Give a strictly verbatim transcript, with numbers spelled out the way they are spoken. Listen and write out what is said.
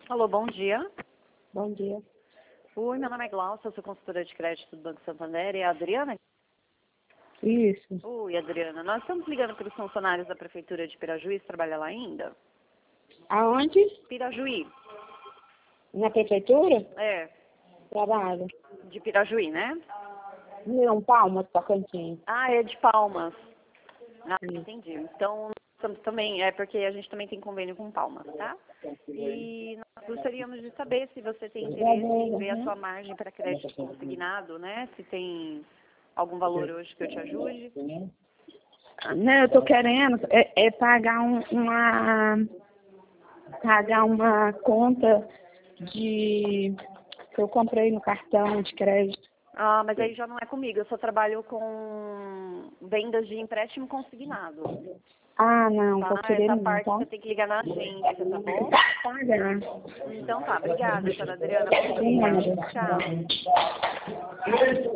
Alô, bom dia. Bom dia. Oi, meu nome é Glaucia, eu sou consultora de crédito do Banco Santander. E a Adriana? Isso. Oi, Adriana. Nós estamos ligando para os funcionários da Prefeitura de Pirajuí. Você trabalha lá ainda? Aonde? Pirajuí. Na prefeitura? É, Trabalho. de Pirajuí, né? Não, Palmas, Tocantins. Ah, é de Palmas. Ah, Sim. entendi. Então, nós estamos também, é porque a gente também tem convênio com Palmas, tá? E nós gostaríamos de saber se você tem interesse em ver a sua margem para crédito consignado, né? Se tem algum valor hoje que eu te ajude. Não, eu tô querendo é, é pagar um, uma pagar uma conta de que eu comprei no cartão de crédito. Ah, mas aí já não é comigo, eu só trabalho com vendas de empréstimo consignado. Ah, não, Tá? tô querendo Essa não, parte tá? você tem que ligar na agência, tá bom? Pagar. Então tá, obrigada, senhora Adriana. Bom Sim, dia. André. Tchau.